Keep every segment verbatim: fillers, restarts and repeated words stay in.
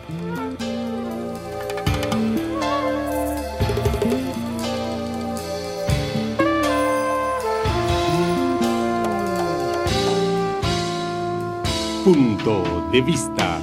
Punto de vista.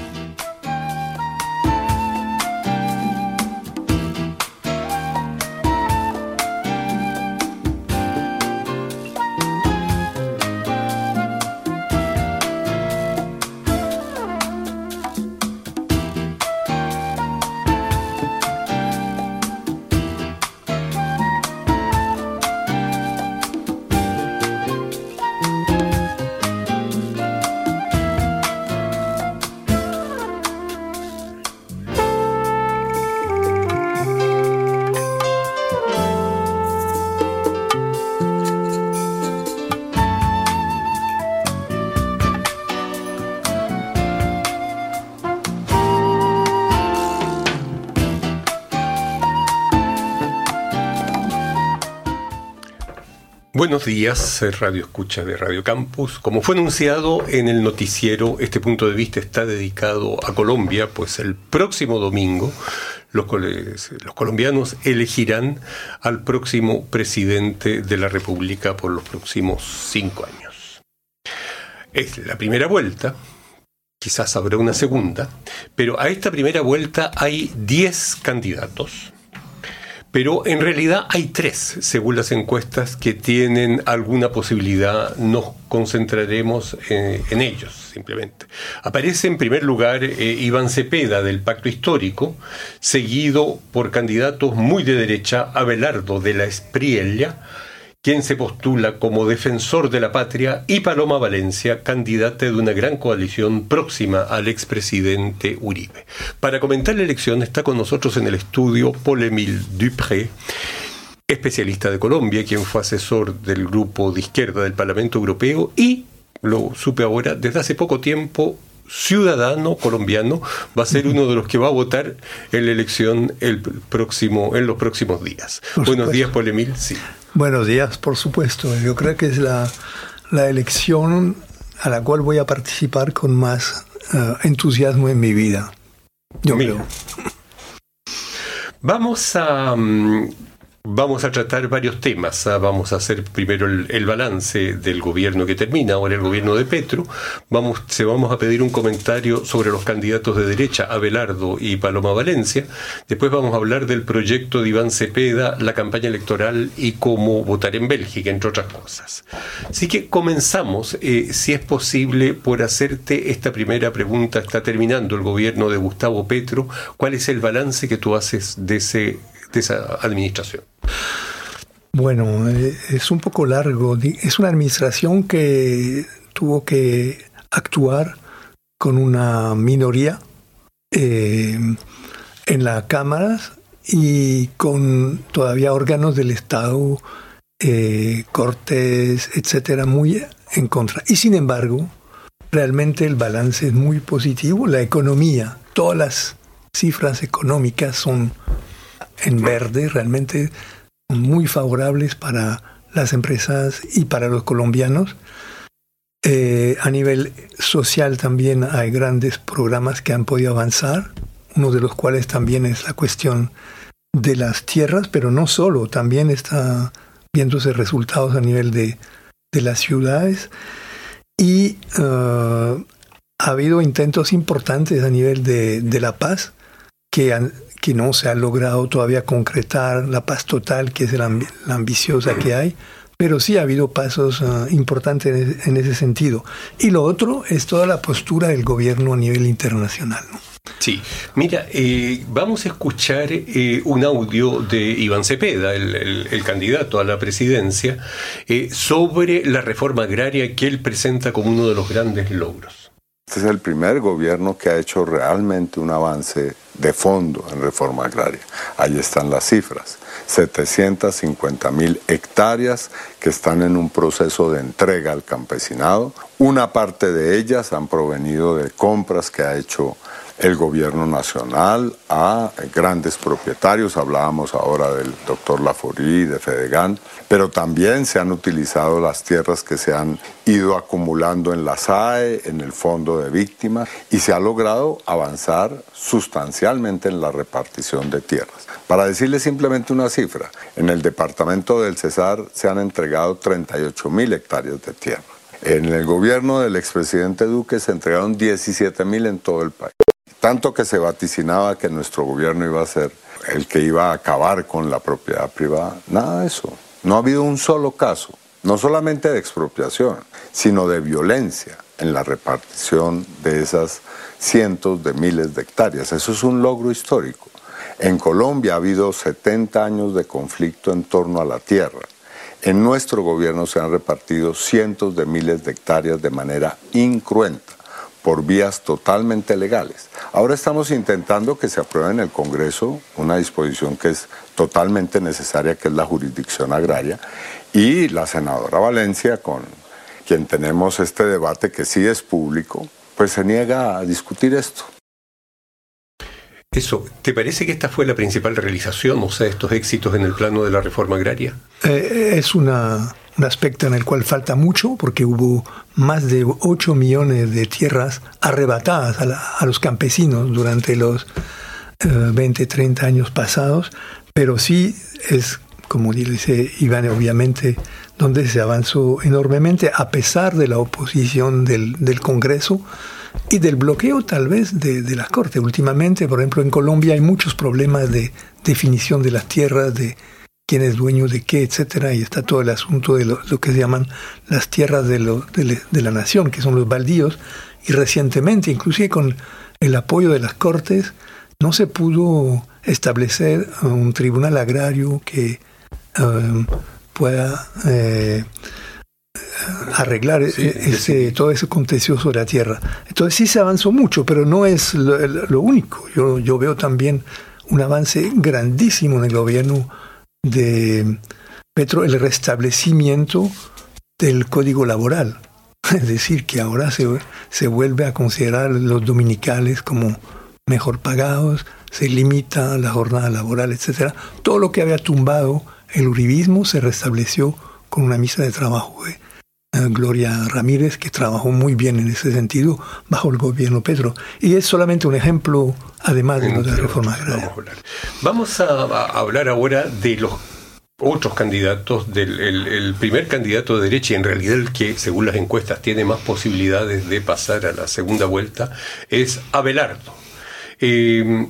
Buenos días, Radio Escucha de Radio Campus. Como fue anunciado en el noticiero, este punto de vista está dedicado a Colombia, pues el próximo domingo los, los colombianos elegirán al próximo presidente de la República por los próximos cinco años. Es la primera vuelta, quizás habrá una segunda, pero a esta primera vuelta hay diez candidatos. Pero en realidad hay tres, según las encuestas, que tienen alguna posibilidad. Nos concentraremos en, en ellos, simplemente. Aparece en primer lugar eh, Iván Cepeda, del Pacto Histórico, seguido por candidatos muy de derecha, Abelardo de la Espriella, quien se postula como defensor de la patria, y Paloma Valencia, candidata de una gran coalición próxima al expresidente Uribe. Para comentar la elección está con nosotros en el estudio Paul-Émile Dupré, especialista de Colombia, quien fue asesor del grupo de izquierda del Parlamento Europeo y, lo supe ahora, desde hace poco tiempo, ciudadano colombiano, va a ser uno de los que va a votar en la elección el próximo, en los próximos días. Por Buenos supuesto. días, Paul-Émile. Sí. Buenos días, por supuesto. Yo creo que es la, la elección a la cual voy a participar con más uh, entusiasmo en mi vida. Yo Mira. creo. Vamos a... Um, Vamos a tratar varios temas. Vamos a hacer primero el, el balance del gobierno que termina, ahora el gobierno de Petro. Vamos, se vamos a pedir un comentario sobre los candidatos de derecha, Abelardo y Paloma Valencia. Después vamos a hablar del proyecto de Iván Cepeda, la campaña electoral y cómo votar en Bélgica, entre otras cosas. Así que comenzamos, eh, si es posible, por hacerte esta primera pregunta. Está terminando el gobierno de Gustavo Petro. ¿Cuál es el balance que tú haces de ese de esa administración? Bueno, eh, es un poco largo. Es una administración que tuvo que actuar con una minoría eh, en las cámaras y con todavía órganos del Estado, eh, cortes, etcétera, muy en contra. Y sin embargo, realmente el balance es muy positivo. La economía, todas las cifras económicas son en verde, realmente muy favorables para las empresas y para los colombianos. Eh, a nivel social también hay grandes programas que han podido avanzar, uno de los cuales también es la cuestión de las tierras, pero no solo, también está viéndose resultados a nivel de, de las ciudades. Y uh, ha habido intentos importantes a nivel de, de la paz que han que no se ha logrado todavía concretar la paz total, que es la, amb- la ambiciosa que hay, pero sí ha habido pasos uh, importantes en, en ese sentido. Y lo otro es toda la postura del gobierno a nivel internacional, ¿no? Sí, mira, eh, vamos a escuchar eh, un audio de Iván Cepeda, el, el, el candidato a la presidencia, eh, sobre la reforma agraria que él presenta como uno de los grandes logros. Este es el primer gobierno que ha hecho realmente un avance de fondo en reforma agraria. Ahí están las cifras. setecientas cincuenta mil hectáreas que están en un proceso de entrega al campesinado. Una parte de ellas han provenido de compras que ha hecho el gobierno nacional a grandes propietarios, hablábamos ahora del doctor Laforí, de Fedegan, pero también se han utilizado las tierras que se han ido acumulando en la S A E, en el Fondo de Víctimas, y se ha logrado avanzar sustancialmente en la repartición de tierras. Para decirles simplemente una cifra, en el departamento del Cesar se han entregado treinta y ocho mil hectáreas de tierra. En el gobierno del expresidente Duque se entregaron diecisiete mil en todo el país. Tanto que se vaticinaba que nuestro gobierno iba a ser el que iba a acabar con la propiedad privada. Nada de eso. No ha habido un solo caso, no solamente de expropiación, sino de violencia en la repartición de esas cientos de miles de hectáreas. Eso es un logro histórico. En Colombia ha habido setenta años de conflicto en torno a la tierra. En nuestro gobierno se han repartido cientos de miles de hectáreas de manera incruenta, por vías totalmente legales. Ahora estamos intentando que se apruebe en el Congreso una disposición que es totalmente necesaria, que es la jurisdicción agraria, y la senadora Valencia, con quien tenemos este debate que sí es público, pues se niega a discutir esto. Eso, ¿te parece que esta fue la principal realización, o sea, estos éxitos en el plano de la reforma agraria? Eh, es una... un aspecto en el cual falta mucho, porque hubo más de ocho millones de tierras arrebatadas a, la, a los campesinos durante los eh, veinte, treinta años pasados, pero sí es, como dice Iván, obviamente, donde se avanzó enormemente, a pesar de la oposición del, del Congreso y del bloqueo tal vez de, de la Corte. Últimamente, por ejemplo, en Colombia hay muchos problemas de definición de las tierras, de quién es dueño de qué, etcétera, y está todo el asunto de lo, lo que se llaman las tierras de, lo, de, de la nación, que son los baldíos, y recientemente, inclusive con el apoyo de las Cortes, no se pudo establecer un tribunal agrario que um, pueda eh, arreglar sí, ese, todo ese contencioso de la tierra. Entonces sí se avanzó mucho, pero no es lo, lo único. Yo, yo veo también un avance grandísimo en el gobierno de Petro, el restablecimiento del código laboral. Es decir, que ahora se, se vuelve a considerar los dominicales como mejor pagados, se limita la jornada laboral, etcétera. Todo lo que había tumbado el uribismo se restableció con una misa de trabajo de eh, Gloria Ramírez, que trabajó muy bien en ese sentido bajo el gobierno Petro. Y es solamente un ejemplo, además de lo de la reforma agraria. Vamos a, a hablar ahora de los otros candidatos, del el, el primer candidato de derecha, y en realidad el que, según las encuestas, tiene más posibilidades de pasar a la segunda vuelta, es Abelardo. Eh,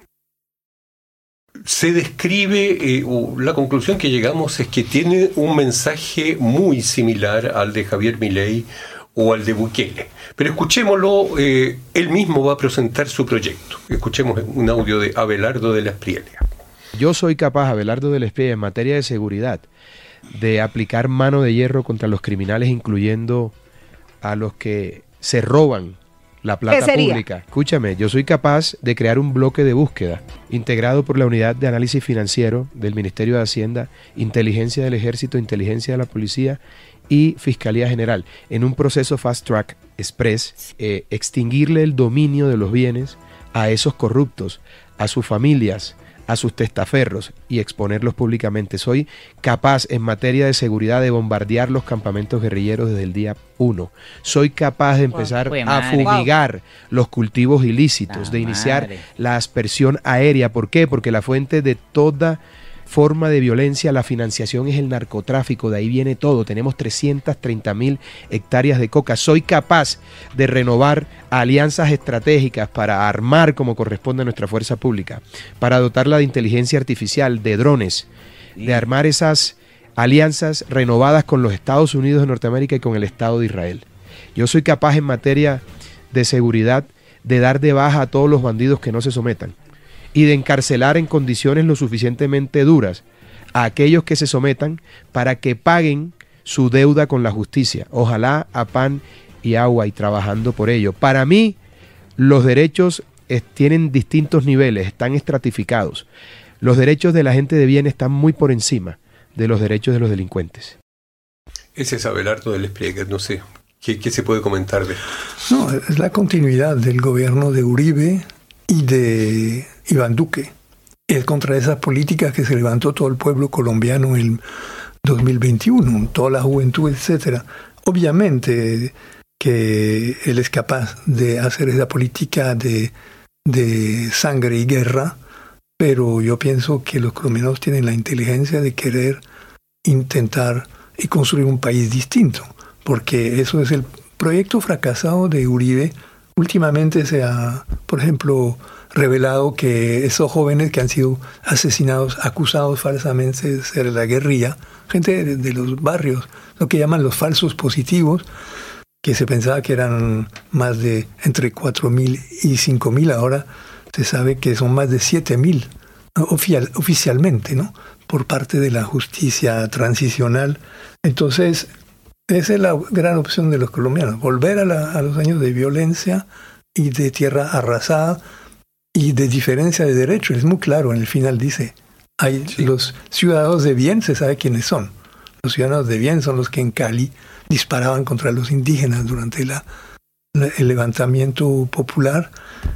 se describe, eh, la conclusión que llegamos es que tiene un mensaje muy similar al de Javier Milei o al de Bukele. Pero escuchémoslo, eh, él mismo va a presentar su proyecto. Escuchemos un audio de Abelardo de la Espriella. Yo soy capaz, Abelardo de la Espriella, en materia de seguridad, de aplicar mano de hierro contra los criminales, incluyendo a los que se roban la plata pública. Escúchame, yo soy capaz de crear un bloque de búsqueda integrado por la Unidad de Análisis Financiero del Ministerio de Hacienda, Inteligencia del Ejército, Inteligencia de la Policía y Fiscalía General, en un proceso Fast Track Express, eh, extinguirle el dominio de los bienes a esos corruptos, a sus familias, a sus testaferros, y exponerlos públicamente. Soy capaz en materia de seguridad de bombardear los campamentos guerrilleros desde el día uno. Soy capaz de empezar wow, a fumigar wow. los cultivos ilícitos, la de iniciar madre. la aspersión aérea. ¿Por qué? Porque la fuente de toda forma de violencia, la financiación, es el narcotráfico. De ahí viene todo. Tenemos trescientas treinta mil hectáreas de coca. Soy capaz de renovar alianzas estratégicas para armar como corresponde a nuestra fuerza pública, para dotarla de inteligencia artificial, de drones, de armar esas alianzas renovadas con los Estados Unidos de Norteamérica y con el Estado de Israel. Yo soy capaz en materia de seguridad de dar de baja a todos los bandidos que no se sometan, y de encarcelar en condiciones lo suficientemente duras a aquellos que se sometan para que paguen su deuda con la justicia. Ojalá a pan y agua, y trabajando por ello. Para mí, los derechos es, tienen distintos niveles, están estratificados. Los derechos de la gente de bien están muy por encima de los derechos de los delincuentes. Ese es Abelardo de la Espriella, no sé. ¿Qué, ¿Qué se puede comentar de esto? No, es la continuidad del gobierno de Uribe, y de Iván Duque. Es contra esas políticas que se levantó todo el pueblo colombiano en dos mil veintiuno, toda la juventud, etcétera. Obviamente que él es capaz de hacer esa política de, de sangre y guerra, pero yo pienso que los colombianos tienen la inteligencia de querer intentar y construir un país distinto, porque eso es el proyecto fracasado de Uribe. Últimamente se ha, por ejemplo, revelado que esos jóvenes que han sido asesinados, acusados falsamente de ser la guerrilla, gente de, de los barrios, lo que llaman los falsos positivos, que se pensaba que eran más de entre cuatro mil y cinco mil, ahora se sabe que son más de siete mil oficial, oficialmente, ¿no? Por parte de la justicia transicional. Entonces, esa es la gran opción de los colombianos, volver a, la, a los años de violencia y de tierra arrasada y de diferencia de derechos. Es muy claro, en el final dice, hay sí. Los ciudadanos de bien, se sabe quiénes son. Los ciudadanos de bien son los que en Cali disparaban contra los indígenas durante la, la, el levantamiento popular,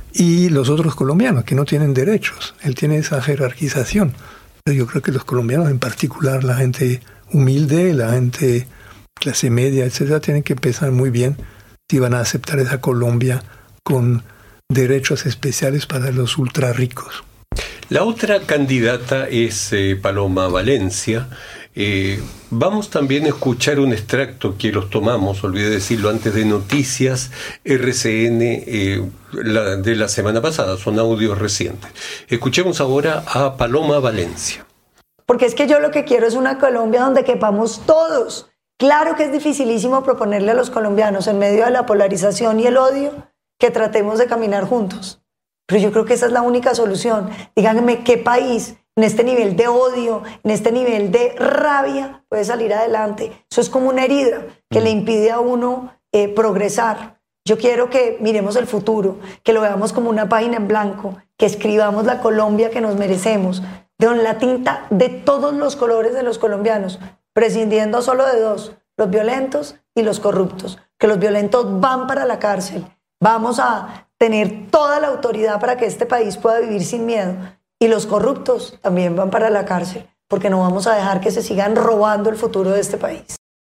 y los otros colombianos que no tienen derechos. Él tiene esa jerarquización. Pero yo creo que los colombianos, en particular la gente humilde, la gente clase media, etcétera, tienen que pensar muy bien si van a aceptar esa Colombia con derechos especiales para los ultra ricos. La otra candidata es eh, Paloma Valencia. Eh, vamos también a escuchar un extracto que los tomamos, olvidé decirlo antes, de Noticias R C N eh, la, de la semana pasada, son audios recientes. Escuchemos ahora a Paloma Valencia. Porque es que yo lo que quiero es una Colombia donde quepamos todos. Claro que es dificilísimo proponerle a los colombianos, en medio de la polarización y el odio, que tratemos de caminar juntos. Pero yo creo que esa es la única solución. Díganme qué país en este nivel de odio, en este nivel de rabia puede salir adelante. Eso es como una herida que le impide a uno eh, progresar. Yo quiero que miremos el futuro, que lo veamos como una página en blanco, que escribamos la Colombia que nos merecemos, con la tinta de todos los colores de los colombianos, prescindiendo solo de dos, los violentos y los corruptos. Que los violentos van para la cárcel. Vamos a tener toda la autoridad para que este país pueda vivir sin miedo. Y los corruptos también van para la cárcel, porque no vamos a dejar que se sigan robando el futuro de este país.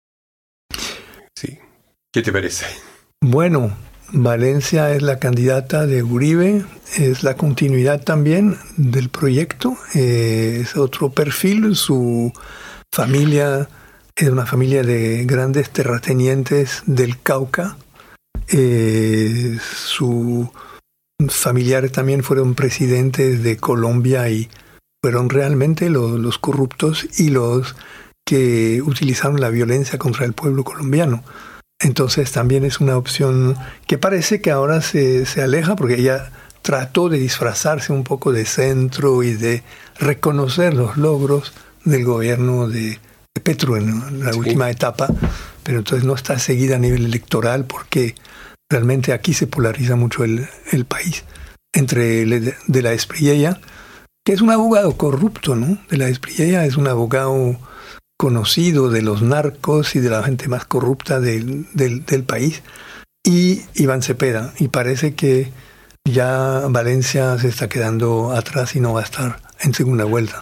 Sí. ¿Qué te parece? Bueno, Valencia es la candidata de Uribe, es la continuidad también del proyecto, eh, es otro perfil. Su familia es una familia de grandes terratenientes del Cauca. Eh, sus familiares también fueron presidentes de Colombia y fueron realmente los, los corruptos y los que utilizaron la violencia contra el pueblo colombiano. Entonces también es una opción que parece que ahora se, se aleja, porque ella trató de disfrazarse un poco de centro y de reconocer los logros del gobierno de, de Petro en la sí. última etapa, pero entonces no está seguida a nivel electoral, porque realmente aquí se polariza mucho el, el país entre el, de la Espriella, que es un abogado corrupto, ¿no? De la Espriella es un abogado conocido de los narcos y de la gente más corrupta del, del, del país, y Iván Cepeda. Y parece que ya Valencia se está quedando atrás y no va a estar en segunda vuelta.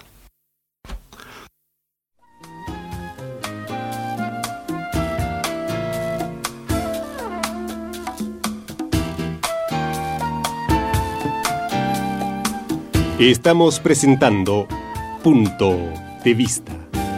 Estamos presentando Punto de Vista.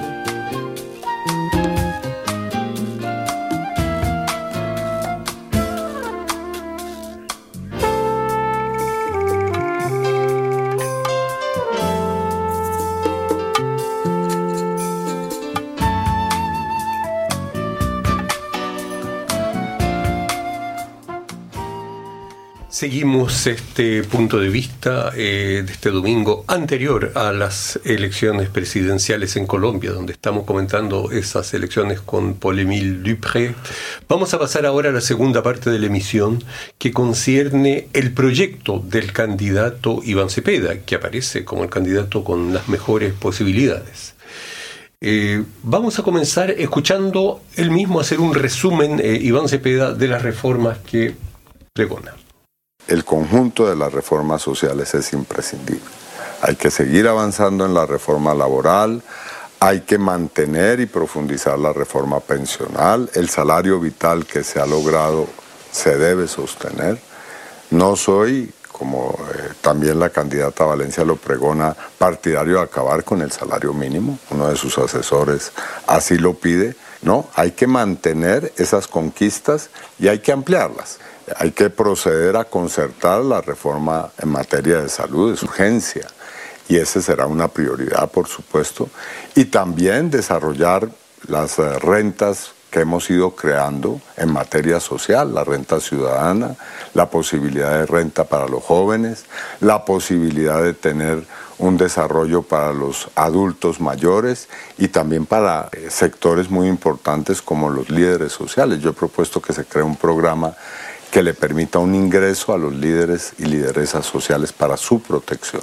Seguimos este punto de vista eh, de este domingo anterior a las elecciones presidenciales en Colombia, donde estamos comentando esas elecciones con Paul-Émile Dupré. Vamos a pasar ahora a la segunda parte de la emisión, que concierne el proyecto del candidato Iván Cepeda, que aparece como el candidato con las mejores posibilidades. Eh, vamos a comenzar escuchando él mismo hacer un resumen, eh, Iván Cepeda, de las reformas que pregona. el conjunto de las reformas sociales es imprescindible. Hay que seguir avanzando en la reforma laboral, hay que mantener y profundizar la reforma pensional, el salario vital que se ha logrado se debe sostener. No soy, como eh, también la candidata Valencia lo pregona, partidario de acabar con el salario mínimo, uno de sus asesores así lo pide. No, hay que mantener esas conquistas y hay que ampliarlas. Hay que proceder a concertar la reforma en materia de salud, es urgencia, y esa será una prioridad, por supuesto, y también desarrollar las eh, rentas que hemos ido creando en materia social, la renta ciudadana, la posibilidad de renta para los jóvenes, la posibilidad de tener un desarrollo para los adultos mayores y también para eh, sectores muy importantes como los líderes sociales. Yo he propuesto que se cree un programa que le permita un ingreso a los líderes y lideresas sociales para su protección.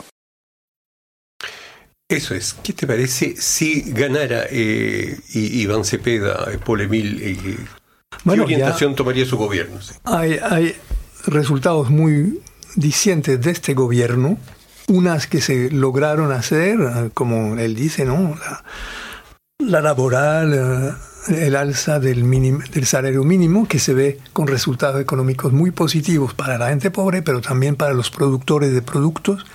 Eso es. ¿Qué te parece si ganara eh, Iván Cepeda, eh, Paul Emile? Eh, bueno, ¿Qué orientación tomaría su gobierno? Sí. Hay, hay resultados muy dicientes de este gobierno, unas que se lograron hacer, como él dice, ¿no? La, la laboral, el alza del, mínimo, del salario mínimo, que se ve con resultados económicos muy positivos para la gente pobre, pero también para los productores de productos.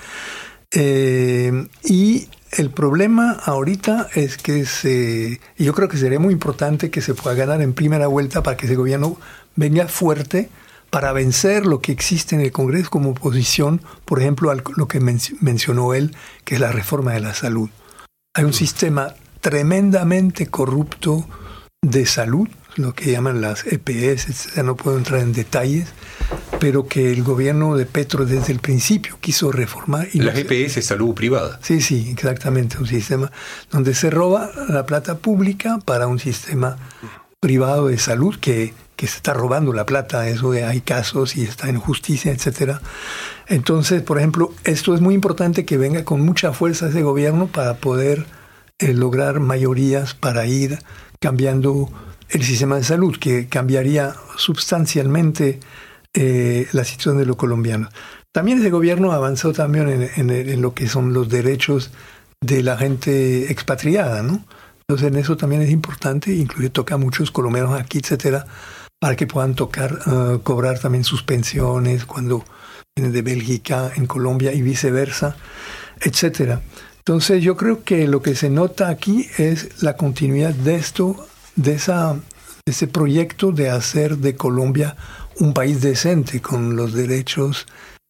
Eh, y el problema ahorita es que se, yo creo que sería muy importante que se pueda ganar en primera vuelta para que ese gobierno venga fuerte para vencer lo que existe en el Congreso como oposición, por ejemplo, a lo que men- mencionó él, que es la reforma de la salud. Hay un sistema tremendamente corrupto de salud, lo que llaman las E P S, etcétera. No puedo entrar en detalles, pero que el gobierno de Petro desde el principio quiso reformar. Y las no E P S, salud privada. Sí, sí, exactamente, un sistema donde se roba la plata pública para un sistema privado de salud que, que se está robando la plata, eso hay casos y está en justicia, etcétera. Entonces, por ejemplo, esto es muy importante que venga con mucha fuerza ese gobierno para poder eh, lograr mayorías para ir cambiando el sistema de salud, que cambiaría sustancialmente eh, la situación de los colombianos. También ese gobierno avanzó también en, en, en lo que son los derechos de la gente expatriada, ¿no? Entonces en eso también es importante, incluye toca a muchos colombianos aquí, etcétera, para que puedan tocar, uh, cobrar también sus pensiones cuando vienen de Bélgica en Colombia y viceversa, etcétera. Entonces yo creo que lo que se nota aquí es la continuidad de esto, de, esa, de ese proyecto de hacer de Colombia un país decente con los derechos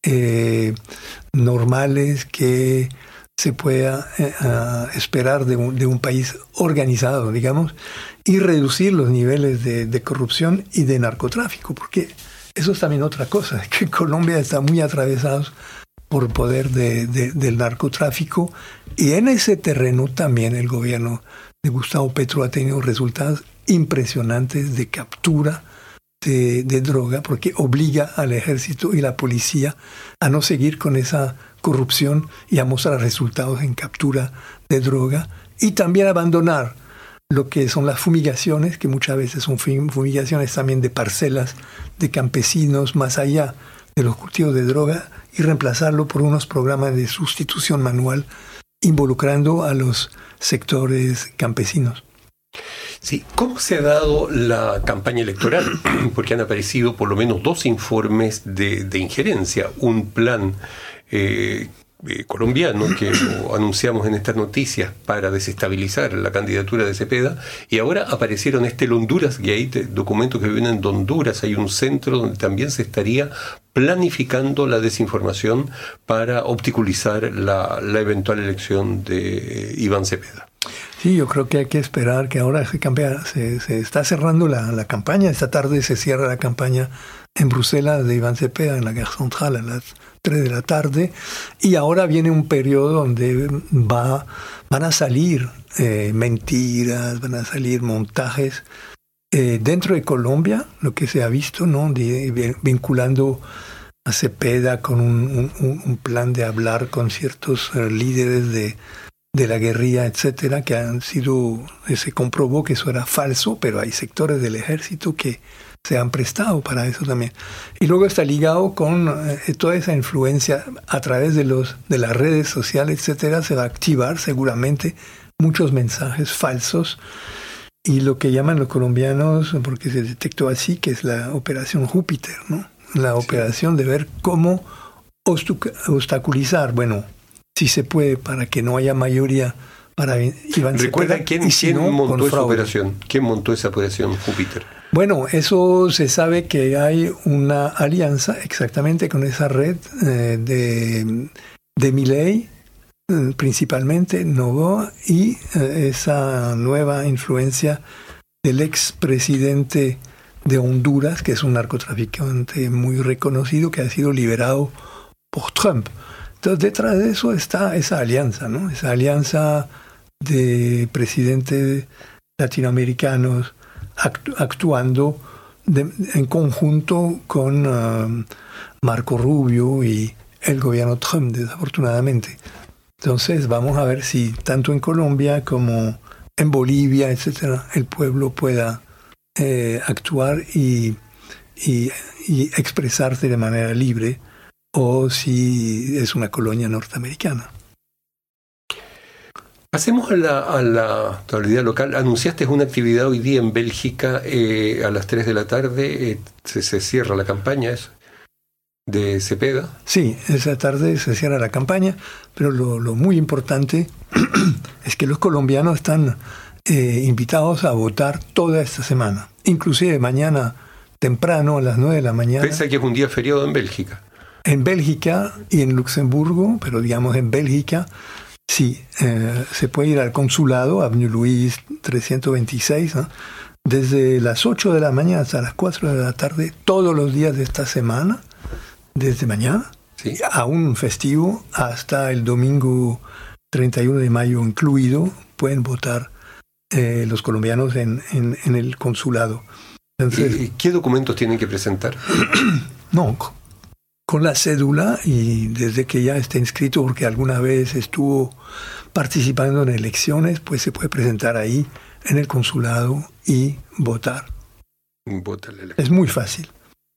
eh, normales que se pueda eh, uh, esperar de un, de un país organizado, digamos, y reducir los niveles de, de corrupción y de narcotráfico, porque eso es también otra cosa, que Colombia está muy atravesado por poder de, de, del narcotráfico, y en ese terreno también el gobierno de Gustavo Petro ha tenido resultados impresionantes de captura de, de droga, porque obliga al ejército y la policía a no seguir con esa corrupción y a mostrar resultados en captura de droga, y también abandonar lo que son las fumigaciones, que muchas veces son fumigaciones también de parcelas de campesinos más allá de los cultivos de droga, y reemplazarlo por unos programas de sustitución manual involucrando a los sectores campesinos. Sí, ¿cómo se ha dado la campaña electoral? Porque han aparecido por lo menos dos informes de, de injerencia, un plan eh, eh, colombiano que lo anunciamos en estas noticias para desestabilizar la candidatura de Cepeda, y ahora aparecieron este Honduras Gate, documento que viene de Honduras. Hay un centro donde también se estaría planificando la desinformación para obstaculizar la, la eventual elección de Iván Cepeda. Sí, yo creo que hay que esperar que ahora se, cambia, se, se está cerrando la, la campaña. Esta tarde se cierra la campaña en Bruselas de Iván Cepeda, en la Gare Centrale, a las tres de la tarde. Y ahora viene un periodo donde va, van a salir eh, mentiras, van a salir montajes. Eh, dentro de Colombia, lo que se ha visto, ¿no? De, vinculando a Cepeda con un, un, un plan de hablar con ciertos uh, líderes de, de la guerrilla, etcétera, que han sido, se comprobó que eso era falso, pero hay sectores del ejército que se han prestado para eso también. Y luego está ligado con eh, toda esa influencia a través de, los, de las redes sociales, etcétera, se va a activar seguramente muchos mensajes falsos. Y lo que llaman los colombianos, porque se detectó así, que es la operación Júpiter, ¿no? La sí. operación de ver cómo obstaculizar, bueno, si se puede, para que no haya mayoría para Iván Recuerda Cepeda, quién, y si quién no, montó esa fraude. operación. ¿Quién montó esa operación Júpiter? Bueno, eso se sabe que hay una alianza exactamente con esa red eh, de, de Milei, eh, principalmente Novoa, y eh, esa nueva influencia del expresidente de Honduras, que es un narcotraficante muy reconocido, que ha sido liberado por Trump. Entonces, detrás de eso está esa alianza, ¿no? Esa alianza de presidentes latinoamericanos actu- actuando de, en conjunto con uh, Marco Rubio y el gobierno Trump, desafortunadamente. Entonces, vamos a ver si tanto en Colombia como en Bolivia, etcétera, el pueblo pueda eh, actuar y, y, y expresarse de manera libre, o si es una colonia norteamericana. Pasemos a la, a la actualidad local. Anunciaste una actividad hoy día en Bélgica eh, a las tres de la tarde. Eh, se, se cierra la campaña eso, de Cepeda. Sí, esa tarde se cierra la campaña, pero lo, lo muy importante es que los colombianos están eh, invitados a votar toda esta semana. Inclusive mañana temprano, a las nueve de la mañana. Pensa que es un día feriado en Bélgica. En Bélgica y en Luxemburgo, pero digamos en Bélgica, sí, eh, se puede ir al consulado, Avenue Louis trescientos veintiséis, ¿no? Desde las ocho de la mañana hasta las cuatro de la tarde, todos los días de esta semana, desde mañana, sí. A un festivo hasta el domingo treinta y uno de mayo incluido, pueden votar eh, los colombianos en, en, en el consulado. Entonces, ¿Y qué documentos tienen que presentar? No, con la cédula, y desde que ya esté inscrito, porque alguna vez estuvo participando en elecciones, pues se puede presentar ahí en el consulado y votar. Vota la es muy fácil.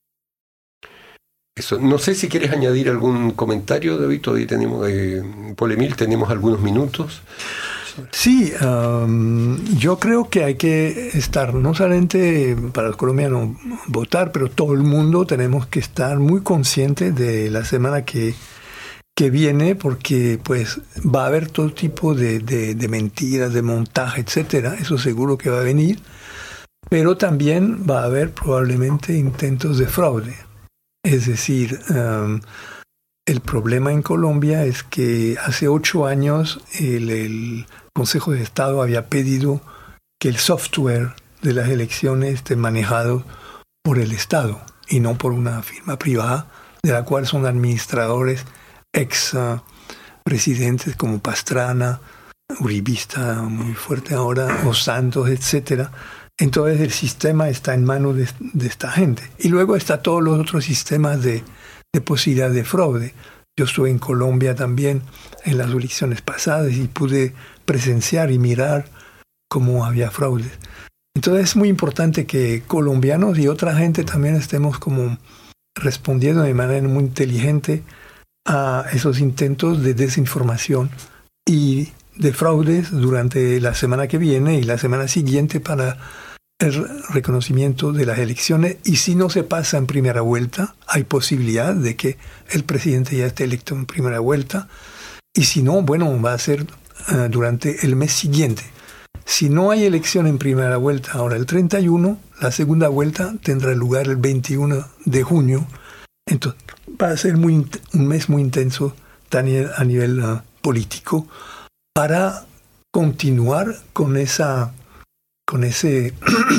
Eso. No sé si quieres añadir algún comentario, David. Todavía tenemos, eh, Paul Emile, tenemos algunos minutos. Sí, um, yo creo que hay que estar, no solamente para los colombianos votar, pero todo el mundo tenemos que estar muy conscientes de la semana que, que viene, porque pues va a haber todo tipo de, de, de mentiras, de montaje, etcétera. Eso seguro que va a venir, pero también va a haber probablemente intentos de fraude. Es decir, um, el problema en Colombia es que hace ocho años el, el Consejo de Estado había pedido que el software de las elecciones esté manejado por el Estado y no por una firma privada, de la cual son administradores ex uh, presidentes como Pastrana, uribista muy fuerte ahora, o Santos, etcétera. Entonces el sistema está en manos de, de esta gente. Y luego está todos los otros sistemas de, de posibilidad de fraude. Yo estuve en Colombia también en las elecciones pasadas y pude presenciar y mirar cómo había fraudes. Entonces es muy importante que colombianos y otra gente también estemos como respondiendo de manera muy inteligente a esos intentos de desinformación y de fraudes durante la semana que viene y la semana siguiente para el reconocimiento de las elecciones. Y si no se pasa en primera vuelta, hay posibilidad de que el presidente ya esté electo en primera vuelta, y si no, bueno, va a ser uh, durante el mes siguiente. Si no hay elección en primera vuelta ahora el treinta y uno, la segunda vuelta tendrá lugar el veintiuno de junio. Entonces va a ser muy, un mes muy intenso también a nivel uh, político, para continuar con esa, con ese,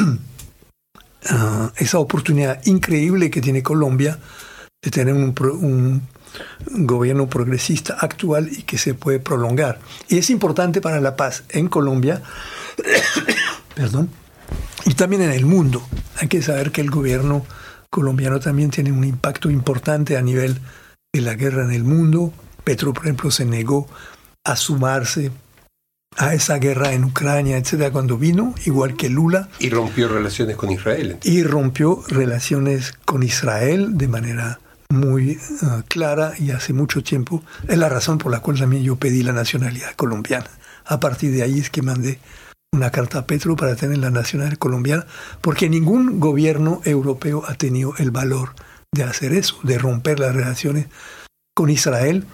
uh, esa oportunidad increíble que tiene Colombia de tener un, un gobierno progresista actual y que se puede prolongar. Y es importante para la paz en Colombia, perdón, y también en el mundo. Hay que saber que el gobierno colombiano también tiene un impacto importante a nivel de la guerra en el mundo. Petro, por ejemplo, se negó a sumarse a esa guerra en Ucrania, etcétera, cuando vino, igual que Lula. Y rompió relaciones con Israel. Entonces. Y rompió relaciones con Israel de manera muy uh, clara y hace mucho tiempo. Es la razón por la cual también yo pedí la nacionalidad colombiana. A partir de ahí es que mandé una carta a Petro para tener la nacionalidad colombiana, porque ningún gobierno europeo ha tenido el valor de hacer eso, de romper las relaciones con Israel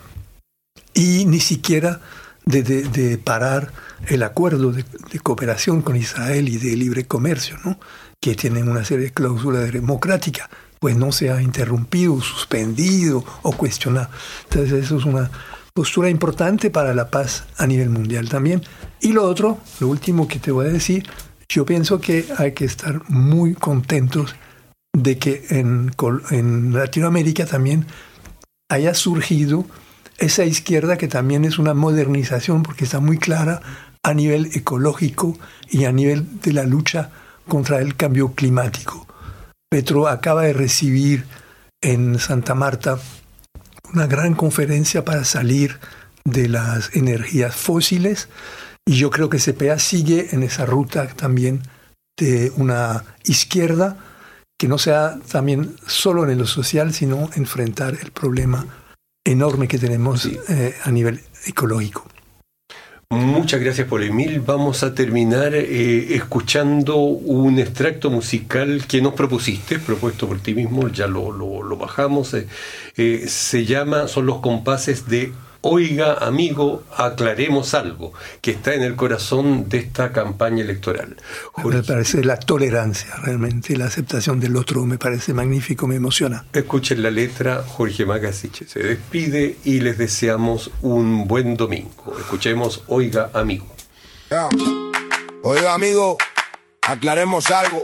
y ni siquiera de, de, de parar el acuerdo de, de cooperación con Israel y de libre comercio, ¿no? Que tienen una serie de cláusulas democráticas, pues no se ha interrumpido, suspendido o cuestionado. Entonces eso es una postura importante para la paz a nivel mundial también. Y lo otro, lo último que te voy a decir, yo pienso que hay que estar muy contentos de que en, en Latinoamérica también haya surgido esa izquierda que también es una modernización porque está muy clara a nivel ecológico y a nivel de la lucha contra el cambio climático. Petro acaba de recibir en Santa Marta una gran conferencia para salir de las energías fósiles y yo creo que C P A sigue en esa ruta también de una izquierda que no sea también solo en lo social, sino enfrentar el problema enorme que tenemos sí. eh, a nivel ecológico. Muchas gracias, Paul Emil. Vamos a terminar eh, escuchando un extracto musical que nos propusiste, propuesto por ti mismo, ya lo, lo, lo bajamos. Eh, eh, se llama, son los compases de Oiga, amigo, aclaremos algo, que está en el corazón de esta campaña electoral. Jorge, me parece la tolerancia, realmente, la aceptación del otro me parece magnífico, me emociona. Escuchen la letra, Jorge Magasiche se despide y les deseamos un buen domingo. Escuchemos Oiga, amigo. Yeah. Oiga, amigo, aclaremos algo.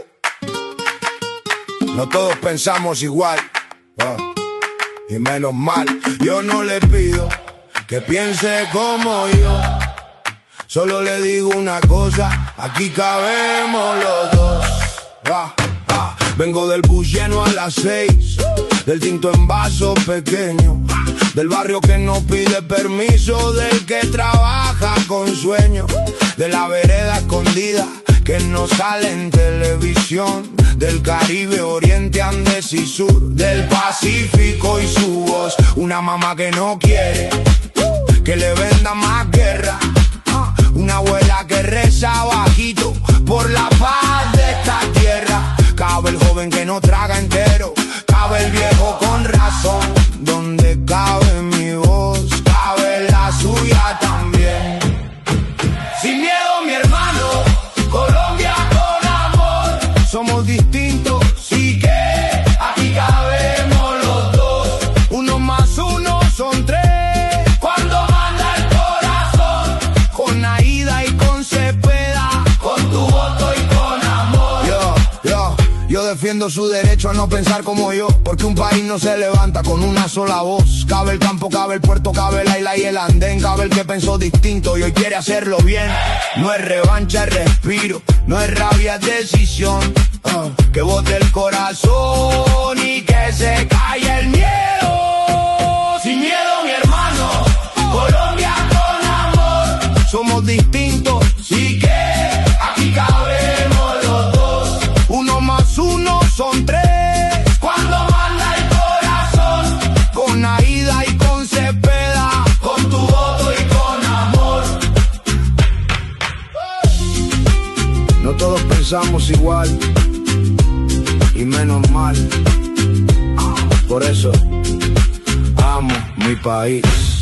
No todos pensamos igual, oh. Y menos mal, yo no le pido que piense como yo, solo le digo una cosa, aquí cabemos los dos. Ah, ah. Vengo del bus lleno a las seis, del tinto en vaso pequeño, del barrio que no pide permiso, del que trabaja con sueño, de la vereda escondida que no sale en televisión, del Caribe, Oriente, Andes y Sur, del Pacífico y su voz, una mamá que no quiere que le venda más guerra, una abuela que reza bajito por la paz de esta tierra. Cabe el joven que no traga entero, cabe el viejo con razón, donde cabe mi voz, cabe la suya también. Sin miedo, mi hermano, Colombia con amor, somos distintos, sí que aquí cabemos los dos, uno más uno son tres. Defiendo su derecho a no pensar como yo, porque un país no se levanta con una sola voz. Cabe el campo, cabe el puerto, cabe la isla y el andén, cabe el que pensó distinto y hoy quiere hacerlo bien. No es revancha, es respiro, no es rabia, es decisión. uh, Que bote el corazón y que se calle el miedo. Sin miedo, mi hermano, Colombia con amor, somos distintos, sí que aquí cabemos los dos, uno más uno son tres, cuando manda el corazón, con Aida y con Cepeda, con tu voto y con amor. No todos pensamos igual, y menos mal, por eso amo mi país.